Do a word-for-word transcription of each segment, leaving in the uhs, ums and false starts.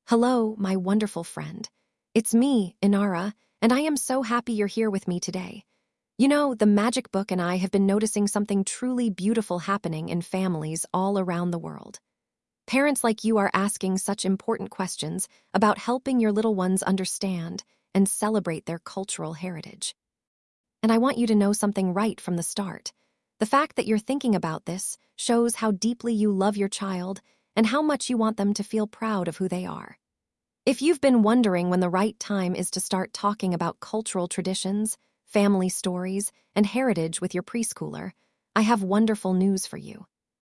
Hello, my wonderful friend. It's me, Inara, and I am so happy you're here with me today. You know, the Magic Book and I have been noticing something truly beautiful happening in families all around the world. Parents like you are asking such important questions about helping your little ones understand and celebrate their cultural heritage. And I want you to know something right from the start. The fact that you're thinking about this shows how deeply you love your child and how much you want them to feel proud of who they are. If you've been wondering when the right time is to start talking about cultural traditions, family stories, and heritage with your preschooler, I have wonderful news for you.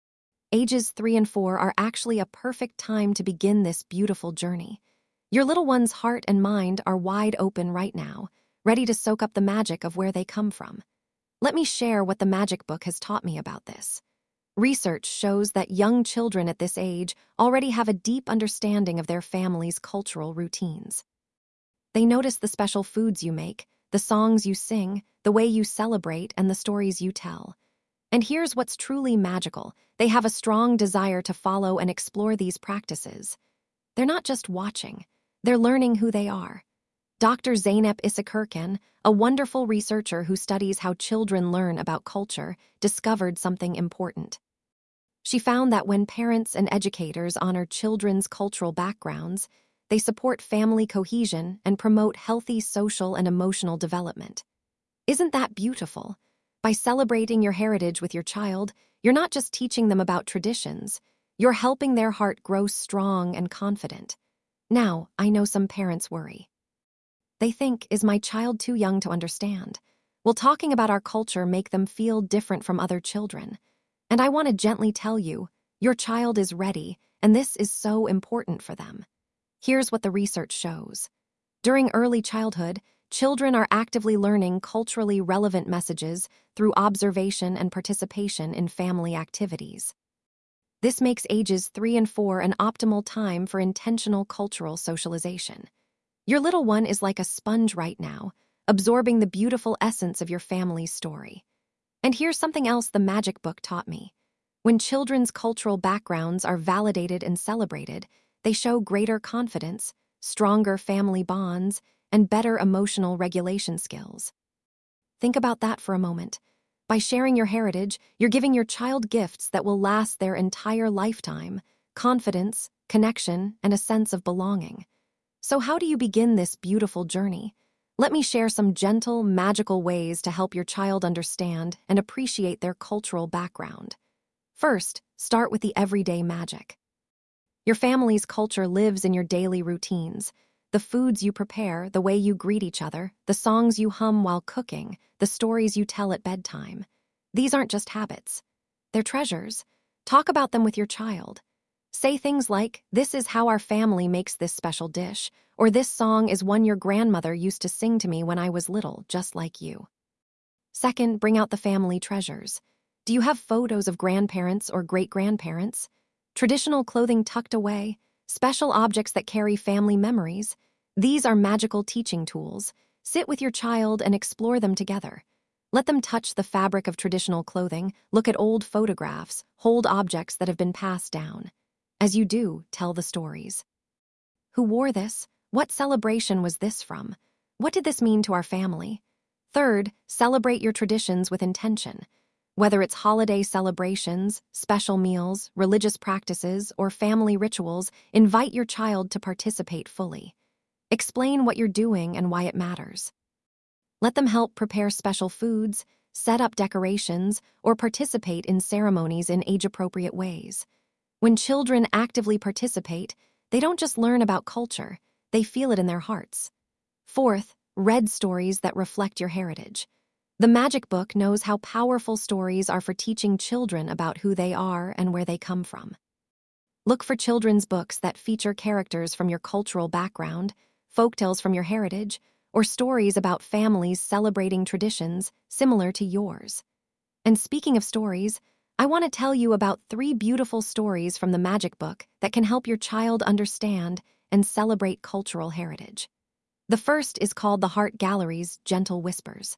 Ages three and four are actually a perfect time to begin this beautiful journey. Your little one's heart and mind are wide open right now, ready to soak up the magic of where they come from. Let me share what the Magic Book has taught me about this. Research shows that young children at this age already have a deep understanding of their family's cultural routines. They notice the special foods you make, the songs you sing, the way you celebrate, and the stories you tell. And here's what's truly magical. They have a strong desire to follow and explore these practices. They're not just watching, they're learning who they are. Doctor Zeynep Isakirkan, a wonderful researcher who studies how children learn about culture, discovered something important. She found that when parents and educators honor children's cultural backgrounds, they support family cohesion and promote healthy social and emotional development. Isn't that beautiful? By celebrating your heritage with your child, you're not just teaching them about traditions, you're helping their heart grow strong and confident. Now, I know some parents worry. They think, is my child too young to understand? Will talking about our culture make them feel different from other children? And I want to gently tell you, your child is ready, and this is so important for them. Here's what the research shows. During early childhood, children are actively learning culturally relevant messages through observation and participation in family activities. This makes ages three and four an optimal time for intentional cultural socialization. Your little one is like a sponge right now, absorbing the beautiful essence of your family's story. And here's something else the Magic Book taught me. When children's cultural backgrounds are validated and celebrated, they show greater confidence, stronger family bonds, and better emotional regulation skills. Think about that for a moment. By sharing your heritage, you're giving your child gifts that will last their entire lifetime: confidence, connection, and a sense of belonging. So how do you begin this beautiful journey? Let me share some gentle, magical ways to help your child understand and appreciate their cultural background. First, start with the everyday magic. Your family's culture lives in your daily routines. The foods you prepare, the way you greet each other, the songs you hum while cooking, the stories you tell at bedtime. These aren't just habits. They're treasures. Talk about them with your child. Say things like, "This is how our family makes this special dish," or "This song is one your grandmother used to sing to me when I was little, just like you." Second, bring out the family treasures. Do you have photos of grandparents or great-grandparents? Traditional clothing tucked away? Special objects that carry family memories? These are magical teaching tools. Sit with your child and explore them together. Let them touch the fabric of traditional clothing, look at old photographs, hold objects that have been passed down. As you do, tell the stories. Who wore this? What celebration was this from? What did this mean to our family? Third, celebrate your traditions with intention. Whether it's holiday celebrations, special meals, religious practices, or family rituals, invite your child to participate fully. Explain what you're doing and why it matters. Let them help prepare special foods, set up decorations, or participate in ceremonies in age-appropriate ways. When children actively participate, they don't just learn about culture, they feel it in their hearts. Fourth, read stories that reflect your heritage. The Magic Book knows how powerful stories are for teaching children about who they are and where they come from. Look for children's books that feature characters from your cultural background, folktales from your heritage, or stories about families celebrating traditions similar to yours. And speaking of stories, I want to tell you about three beautiful stories from the Magic Book that can help your child understand and celebrate cultural heritage. The first is called The Heart Gallery's Gentle Whispers.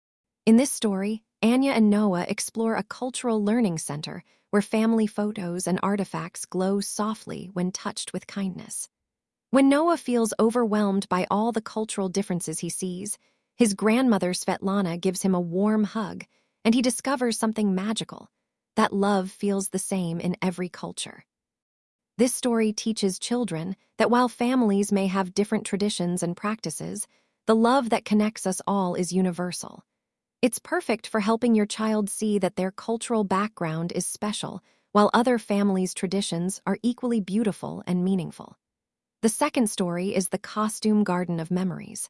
In this story, Anya and Noah explore a cultural learning center where family photos and artifacts glow softly when touched with kindness. When Noah feels overwhelmed by all the cultural differences he sees, his grandmother Svetlana gives him a warm hug, and he discovers something magical. That love feels the same in every culture. This story teaches children that while families may have different traditions and practices, the love that connects us all is universal. It's perfect for helping your child see that their cultural background is special, while other families' traditions are equally beautiful and meaningful. The second story is The Costume Garden of Memories.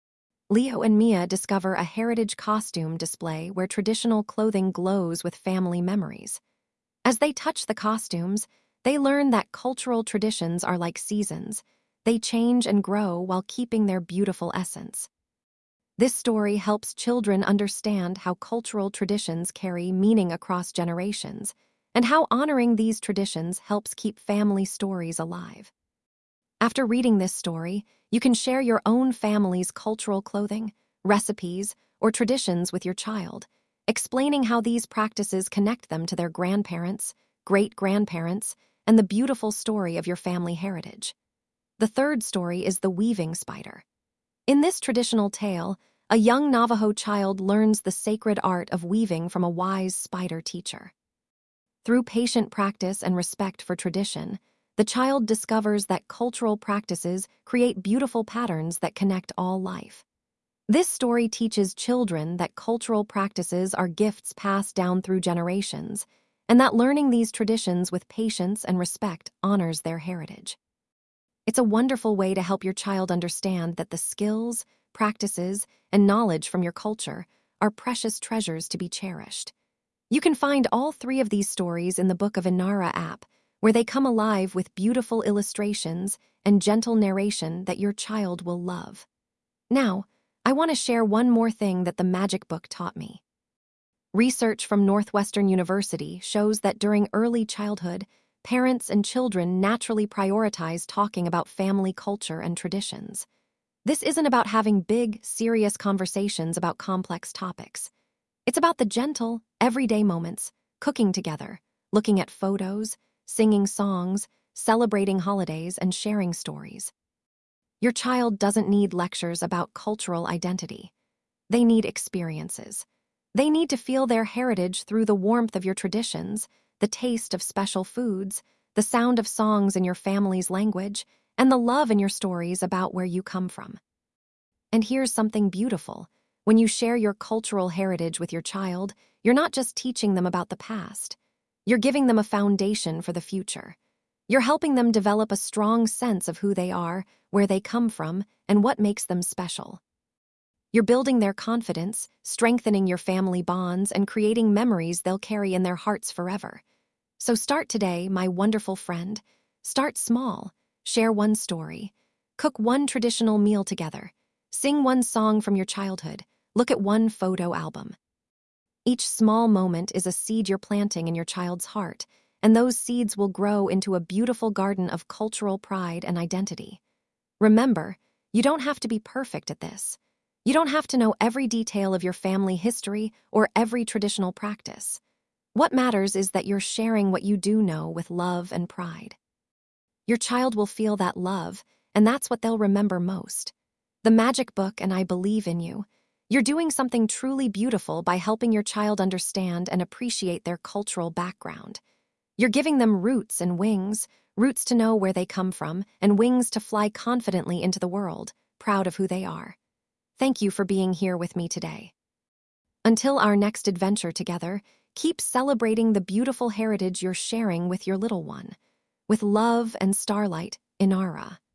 Leo and Mia discover a heritage costume display where traditional clothing glows with family memories. As they touch the costumes, they learn that cultural traditions are like seasons. They change and grow while keeping their beautiful essence. This story helps children understand how cultural traditions carry meaning across generations, and how honoring these traditions helps keep family stories alive. After reading this story, you can share your own family's cultural clothing, recipes, or traditions with your child, explaining how these practices connect them to their grandparents, great-grandparents, and the beautiful story of your family heritage. The third story is The Weaving Spider. In this traditional tale, a young Navajo child learns the sacred art of weaving from a wise spider teacher. Through patient practice and respect for tradition, the child discovers that cultural practices create beautiful patterns that connect all life. This story teaches children that cultural practices are gifts passed down through generations, and that learning these traditions with patience and respect honors their heritage. It's a wonderful way to help your child understand that the skills, practices, and knowledge from your culture are precious treasures to be cherished. You can find all three of these stories in the Book of Inara app, where they come alive with beautiful illustrations and gentle narration that your child will love. Now, I want to share one more thing that the Magic Book taught me. Research from Northwestern University shows that during early childhood, parents and children naturally prioritize talking about family culture and traditions. This isn't about having big, serious conversations about complex topics. It's about the gentle, everyday moments, cooking together, looking at photos, singing songs, celebrating holidays, and sharing stories. Your child doesn't need lectures about cultural identity. They need experiences. They need to feel their heritage through the warmth of your traditions, the taste of special foods, the sound of songs in your family's language, and the love in your stories about where you come from. And here's something beautiful. When you share your cultural heritage with your child, you're not just teaching them about the past. You're giving them a foundation for the future. You're helping them develop a strong sense of who they are, where they come from, and what makes them special. You're building their confidence, strengthening your family bonds, and creating memories they'll carry in their hearts forever. So start today, my wonderful friend. Start small. Share one story. Cook one traditional meal together. Sing one song from your childhood. Look at one photo album. Each small moment is a seed you're planting in your child's heart, and those seeds will grow into a beautiful garden of cultural pride and identity. Remember, you don't have to be perfect at this. You don't have to know every detail of your family history or every traditional practice. What matters is that you're sharing what you do know with love and pride. Your child will feel that love, and that's what they'll remember most. The Magic Book and I Believe in You. You're doing something truly beautiful by helping your child understand and appreciate their cultural background. You're giving them roots and wings, roots to know where they come from, and wings to fly confidently into the world, proud of who they are. Thank you for being here with me today. Until our next adventure together, keep celebrating the beautiful heritage you're sharing with your little one. With love and starlight, Inara.